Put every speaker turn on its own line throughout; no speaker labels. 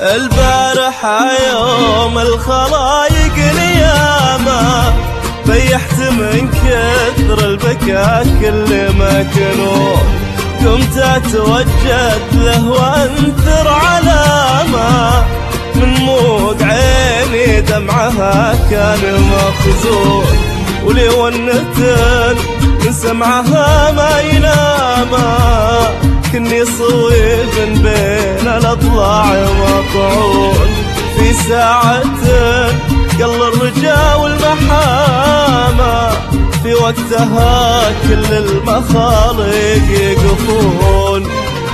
البارحة يوم الخلايق نيامة بيحت من كثر البكاء كل مكنون، قمت اتوجد له وانثر علامة من موج عيني دمعها كان مخزون، ولي ونتن من سمعها ما يناما كني صويب بين الاضلاع مطعون، في ساعة قل الرجا والمحامة في وقتها كل المخالق يقفون.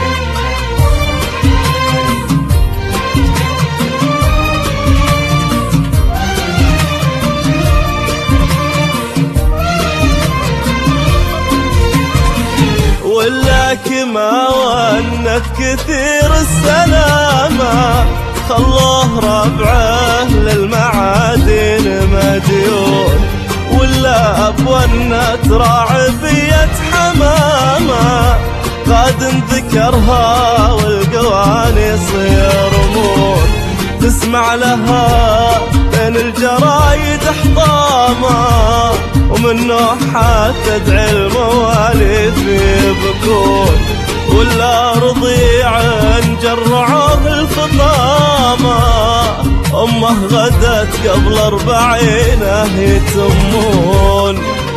ولك ما ونت كثير السلامة خلوه ربعه للمعادن مديون، ولا بونت راعبية حمامة قاد ذكرها والقوانيص يرمون، تسمع لها بين الجرايد حطامة ومنه حتى تدعي المواليد يبكون، ولا رضيع جرعوه الفطامة أمه غدت قبل 40 يتمون.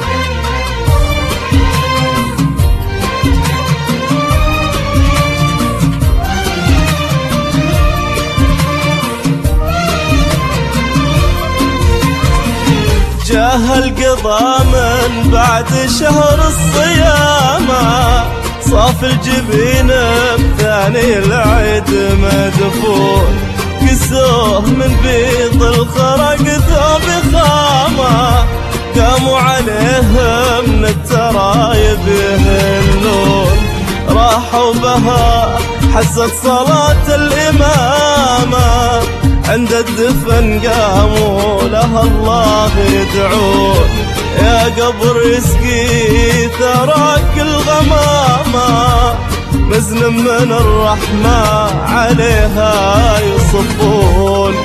جاه القضا من بعد شهر الصيامة صاف الجبين بثاني العيد مدفون، كسوه من بيض الخرق ثوب خامة قاموا عليهم من الترايب يهلون، راحوا بها حست صلاة الإمامة عند الدفن قاموا لها الله يدعون، يا قبر يسقي ثراك الغمامة مزن من الرحمة عليها يصفون.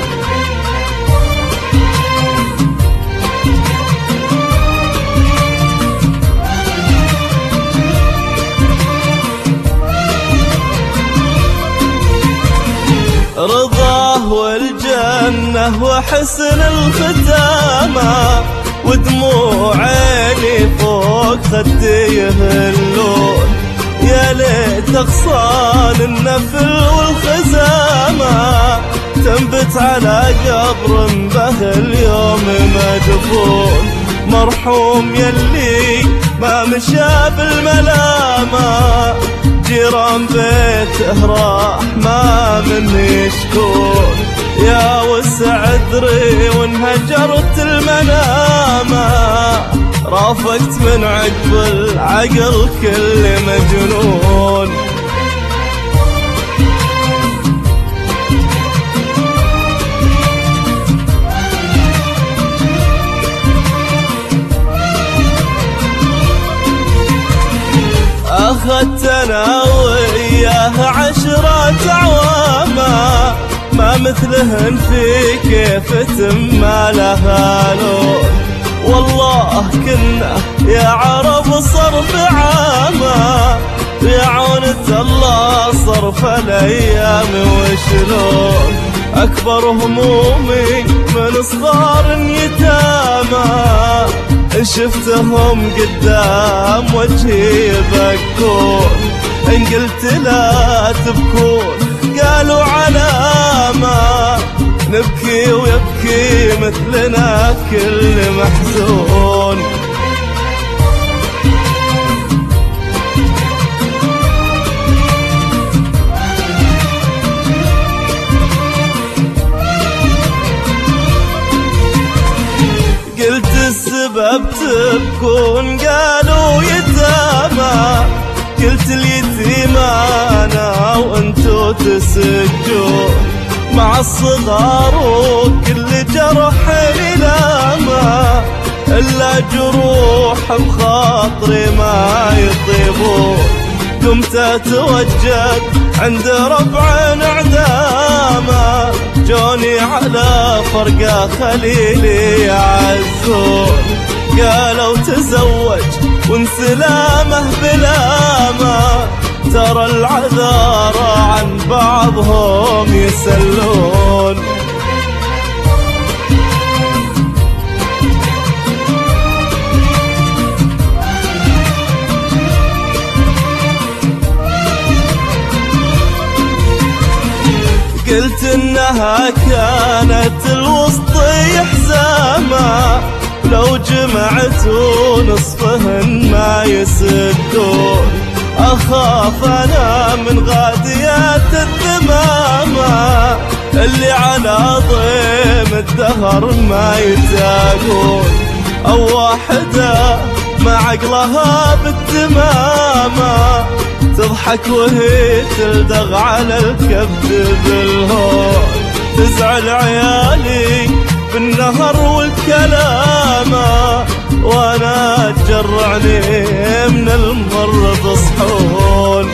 رضاه والجنة وحسن الختامة ودموع عيني فوق خدي يهلون، يا ليت أغصان النفل والخزامة تنبت على قبر به اليوم مدفون، مرحوم يلي ما مشى بالملامة جيران بيته راح ما من يشكون، يا وسع ذري وانهجرت المنامة رافقت من عقب العقل كل مجنون. أخذت أنا وياه 10 أعوامة ما مثلهن في كيف ما لها لون، والله كنا يا عرب صرف عامة يا عونة الله صرف الأيام وشلون، أكبر همومي من صغار يتامى شفتهم قدام وجهي يبكون، إن قلت لا تبكون قالوا علامة نبكي ويبكي مثلنا كل محزون. قلت السبب تبكون قالوا يتامى، قلت اليتيمة أنا وانتو تسجون مع الصغار وكل جرح للاما إلا جروح بخاطري ما يطيبون، قمت اتوجد عند ربع اعدامه، جوني على فرقه خليلي يعزون، قالوا تزوج وانسلامه بلامه، ترى العذارى عن بعضهم يسلون. قلت انها كانت الوسطي حزامه، لو جمعتوا نصفهن ما يسدون، اخاف انا من غاديات الذمامه اللي على ضيم الدهر ما يتاقون، او واحده ما عقلها بالتمامه تضحك وهي تلدغ على الكبد بالهون، تزعل عيالي بالنهر والكلامه وانا تجرعني من المر تصحون.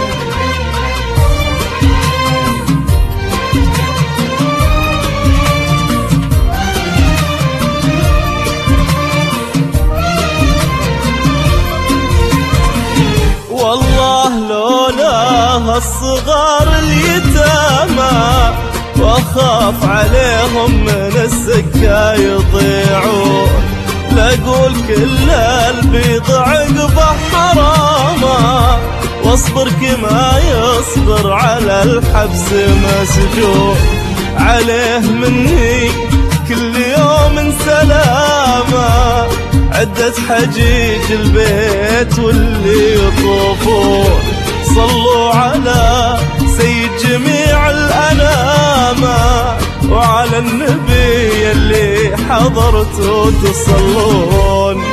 والله لولا الصغار اليتامى واخاف عليهم من السكه يضيعون، لاقول كل البيض عقبه حرامه، واصبر كما يصبر على الحبس مسجون، عليه مني كل يوم سلامه، عدة حجيج البيت واللي يطوفون، صلوا على سيد جميع الأنامة وعلى النبي اللي حضرته تصلون.